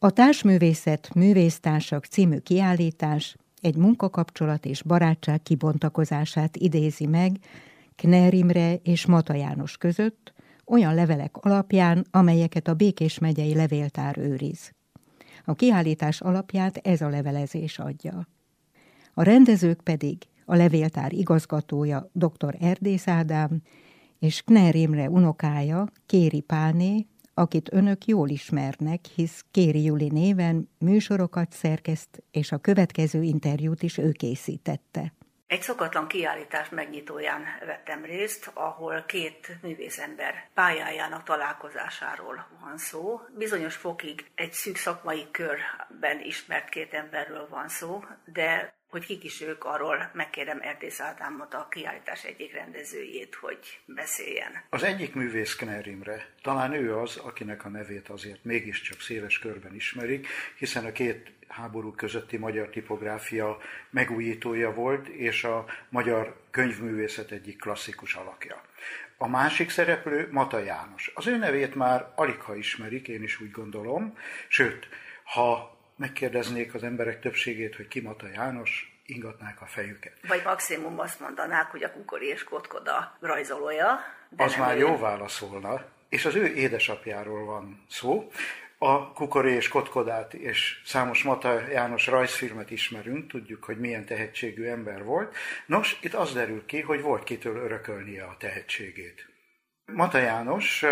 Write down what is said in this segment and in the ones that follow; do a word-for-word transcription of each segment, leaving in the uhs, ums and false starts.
A Társművészet, művésztársak című kiállítás egy munkakapcsolat és barátság kibontakozását idézi meg Kner Imre és Mata János között, olyan levelek alapján, amelyeket a Békés megyei levéltár őriz. A kiállítás alapját ez a levelezés adja. A rendezők pedig a levéltár igazgatója dr. Erdész Ádám és Kner Imre unokája Kéri Pálné, akit önök jól ismernek, hisz Kéri Juli néven műsorokat szerkeszt, és a következő interjút is ő készítette. Egy szokatlan kiállítás megnyitóján vettem részt, ahol két művészember pályájának találkozásáról van szó. Bizonyos fokig egy szűk szakmai körben ismert két emberről van szó, de hogy kik is ők, arról megkérem Erdész Ádámot, a kiállítás egyik rendezőjét, hogy beszéljen. Az egyik művész Kner Imre, talán ő az, akinek a nevét azért mégiscsak széles körben ismerik, hiszen a két háború közötti magyar tipográfia megújítója volt, és a magyar könyvművészet egyik klasszikus alakja. A másik szereplő Mata János. Az ő nevét már aligha ismerik, én is úgy gondolom, sőt, ha megkérdeznék az emberek többségét, hogy ki Mata János, ingatnák a fejüket. Vagy maximum azt mondanák, hogy a Kukori és Kotkoda rajzolója. De az már ő. jó válaszolna, és az ő édesapjáról van szó. A Kukori és Kotkodát és számos Mata János rajzfilmet ismerünk, tudjuk, hogy milyen tehetségű ember volt. Nos, itt az derül ki, hogy volt kitől örökölnie a tehetségét. Mata János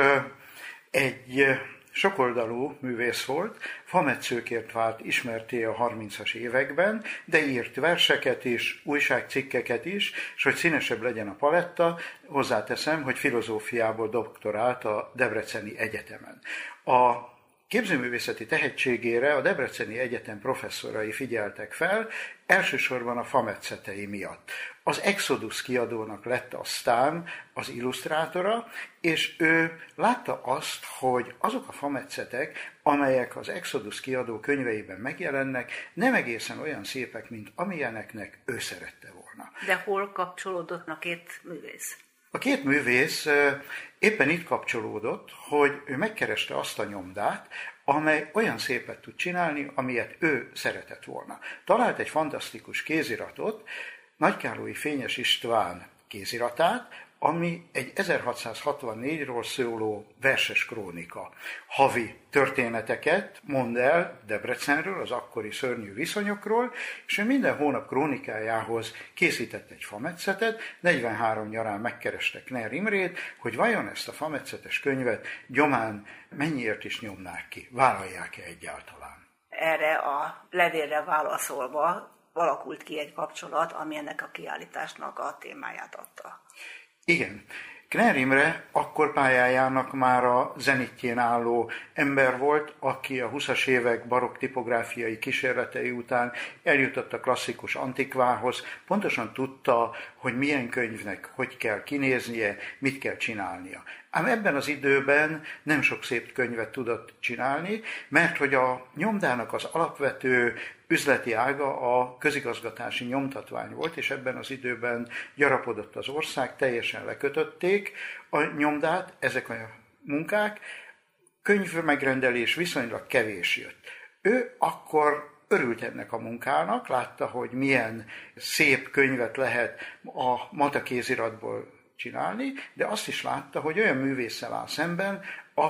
egy sokoldalú művész volt, fametszőkért vált ismerté a harmincas években, de írt verseket is, újságcikkeket is, és hogy színesebb legyen a paletta, hozzáteszem, hogy filozófiából doktorált a Debreceni Egyetemen. A képzőművészeti tehetségére a Debreceni Egyetem professzorai figyeltek fel, elsősorban a fametszetei miatt. Az Exodus kiadónak lett aztán az illusztrátora, és ő látta azt, hogy azok a fametszetek, amelyek az Exodus kiadó könyveiben megjelennek, nem egészen olyan szépek, mint amilyeneknek ő szerette volna. De hol kapcsolódott a két művész? A két művész éppen itt kapcsolódott, hogy ő megkereste azt a nyomdát, amely olyan szépet tud csinálni, amilyet ő szeretett volna. Talált egy fantasztikus kéziratot, Nagykállói Fényes István kéziratát, ami egy ezerhatszázhatvannégyről szóló verses krónika. Havi történeteket mond el Debrecenről, az akkori szörnyű viszonyokról, és ő minden hónap krónikájához készített egy fametszetet, negyvenhárom nyarán megkereste Kner Imrét, hogy vajon ezt a fametszetes könyvet gyomán mennyiért is nyomnák ki, vállalják-e egyáltalán. Erre a levélre válaszolva alakult ki egy kapcsolat, ami ennek a kiállításnak a témáját adta. Igen. Kner Imre akkor pályájának már a zenitjén álló ember volt, aki a huszas évek barokk tipográfiai kísérletei után eljutott a klasszikus antikvához, pontosan tudta, hogy milyen könyvnek hogy kell kinéznie, mit kell csinálnia. Ám ebben az időben nem sok szép könyvet tudott csinálni, mert hogy a nyomdának az alapvető üzleti ága a közigazgatási nyomtatvány volt, és ebben az időben gyarapodott az ország, teljesen lekötötték a nyomdát, ezek a munkák, könyvmegrendelés viszonylag kevés jött. Ő akkor örült ennek a munkának, látta, hogy milyen szép könyvet lehet a Mata kéziratból csinálni, de azt is látta, hogy olyan művésszel áll szemben,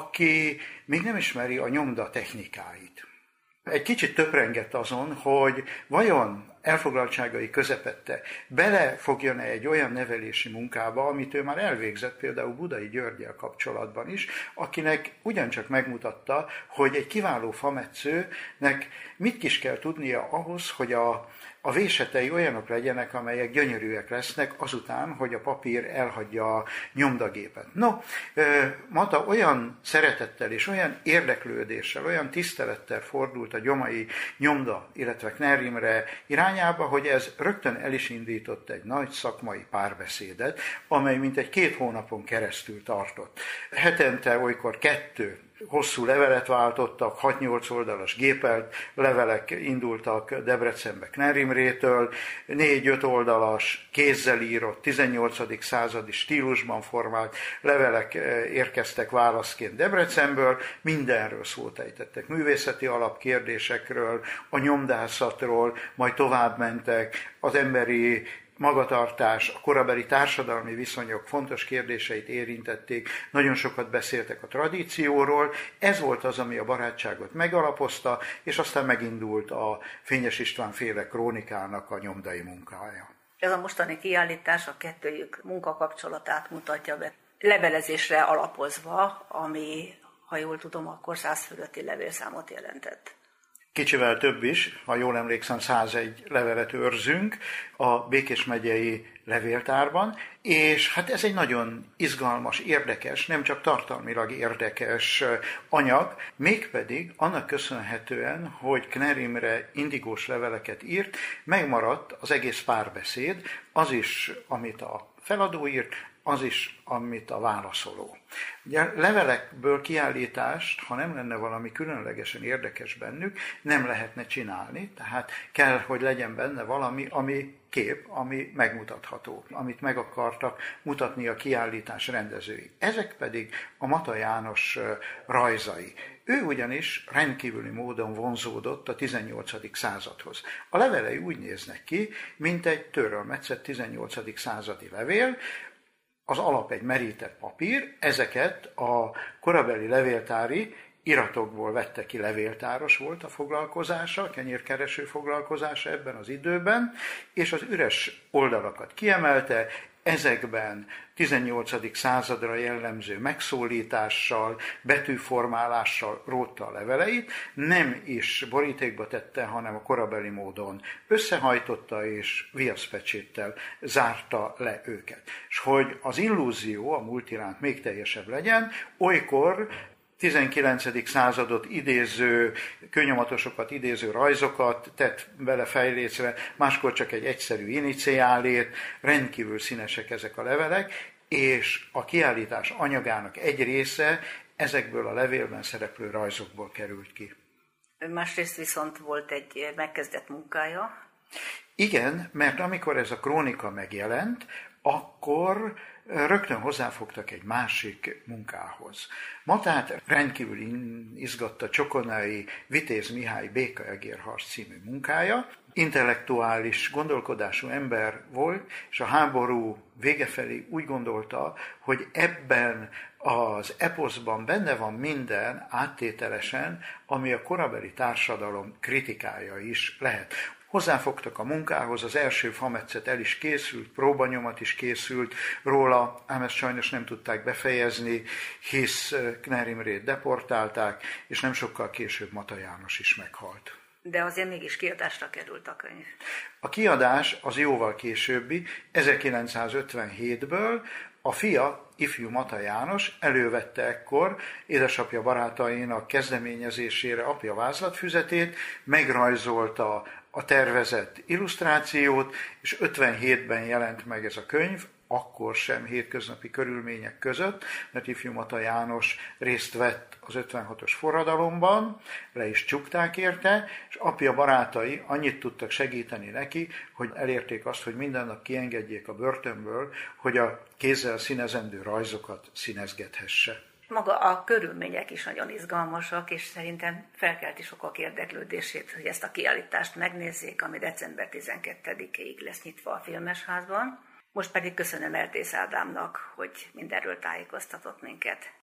aki még nem ismeri a nyomda technikáit. Egy kicsit töprengett azon, hogy vajon elfoglaltságai közepette belefogjon-e egy olyan nevelési munkába, amit ő már elvégzett például Budai Györggyel kapcsolatban is, akinek ugyancsak megmutatta, hogy egy kiváló fametszőnek mit is kell tudnia ahhoz, hogy a a vésetei olyanok legyenek, amelyek gyönyörűek lesznek azután, hogy a papír elhagyja a nyomdagépet. No, Mata olyan szeretettel és olyan érdeklődéssel, olyan tisztelettel fordult a gyomai nyomda, illetve Kner Imre irányába, hogy ez rögtön el is indított egy nagy szakmai párbeszédet, amely mintegy két hónapon keresztül tartott. Hetente olykor kettő hosszú levelet váltottak, hat-nyolc oldalas gépelt levelek indultak Debrecenbe Knern Imrétől, négy-öt oldalas kézzel írott, tizennyolcadik századi stílusban formált levelek érkeztek válaszként Debrecenből, mindenről szót ejtettek, művészeti alapkérdésekről, a nyomdászatról, majd tovább mentek, az emberi magatartás, a korabeli társadalmi viszonyok fontos kérdéseit érintették, nagyon sokat beszéltek a tradícióról, ez volt az, ami a barátságot megalapozta, és aztán megindult a Fényes István féle krónikának a nyomdai munkája. Ez a mostani kiállítás a kettőjük munkakapcsolatát mutatja be, levelezésre alapozva, ami, ha jól tudom, akkor száz fölötti levélszámot jelentett. Kicsivel több is, ha jól emlékszem, százegy levelet őrzünk a Békés megyei levéltárban, és hát ez egy nagyon izgalmas, érdekes, nem csak tartalmilag érdekes anyag, mégpedig annak köszönhetően, hogy Knern Imre indigós leveleket írt, megmaradt az egész párbeszéd, az is, amit a feladó írt, az is, amit a válaszoló. Ugye levelekből kiállítást, ha nem lenne valami különlegesen érdekes bennük, nem lehetne csinálni, tehát kell, hogy legyen benne valami, ami kép, ami megmutatható, amit meg akartak mutatni a kiállítás rendezői. Ezek pedig a Mata János rajzai. Ő ugyanis rendkívüli módon vonzódott a tizennyolcadik századhoz. A levelei úgy néznek ki, mint egy tőről metszett tizennyolcadik századi levél, az alap egy merített papír, ezeket a korabeli levéltári iratokból vette ki, levéltáros volt a foglalkozása, a kenyérkereső foglalkozása ebben az időben, és az üres oldalakat kiemelte, ezekben tizennyolcadik századra jellemző megszólítással, betűformálással rótta a leveleit, nem is borítékba tette, hanem a korabeli módon összehajtotta és viaszpecséttel zárta le őket. És hogy az illúzió, a múlt iránt még teljesebb legyen, olykor tizenkilencedik századot idéző, kőnyomatosokat idéző rajzokat tett bele fejlécre, máskor csak egy egyszerű iniciálét, rendkívül színesek ezek a levelek, és a kiállítás anyagának egy része ezekből a levélben szereplő rajzokból került ki. Másrészt viszont volt egy megkezdett munkája. Igen, mert amikor ez a krónika megjelent, akkor rögtön hozzáfogtak egy másik munkához. Matát rendkívül izgatta Csokonai Vitéz Mihály Béka-egérharc című munkája. Intellektuális gondolkodású ember volt, és a háború vége felé úgy gondolta, hogy ebben az eposzban benne van minden áttételesen, ami a korabeli társadalom kritikája is lehet. Hozzáfogtak a munkához, az első fametszet el is készült, próbanyomat is készült róla, ám ezt sajnos nem tudták befejezni, hisz Knern Imrét deportálták, és nem sokkal később Mata János is meghalt. De azért mégis kiadásra került a könyv. A kiadás az jóval későbbi, ezerkilencszázötvenhétből, a fia, ifjú Mata János elővette ekkor édesapja barátainak kezdeményezésére apja vázlatfüzetét, megrajzolta a tervezett illusztrációt, és ötvenhétben jelent meg ez a könyv, akkor sem hétköznapi körülmények között, mert ifjú Mata János részt vett az ötvenhatos forradalomban, le is csukták érte, és apja barátai annyit tudtak segíteni neki, hogy elérték azt, hogy minden nap kiengedjék a börtönből, hogy a kézzel színezendő rajzokat színezgethesse. Maga a körülmények is nagyon izgalmasak, és szerintem felkelti sokak érdeklődését, hogy ezt a kiállítást megnézzék, ami december tizenkettedikéig lesz nyitva a Filmesházban. Most pedig köszönöm Erdész Ádámnak, hogy mindenről tájékoztatott minket.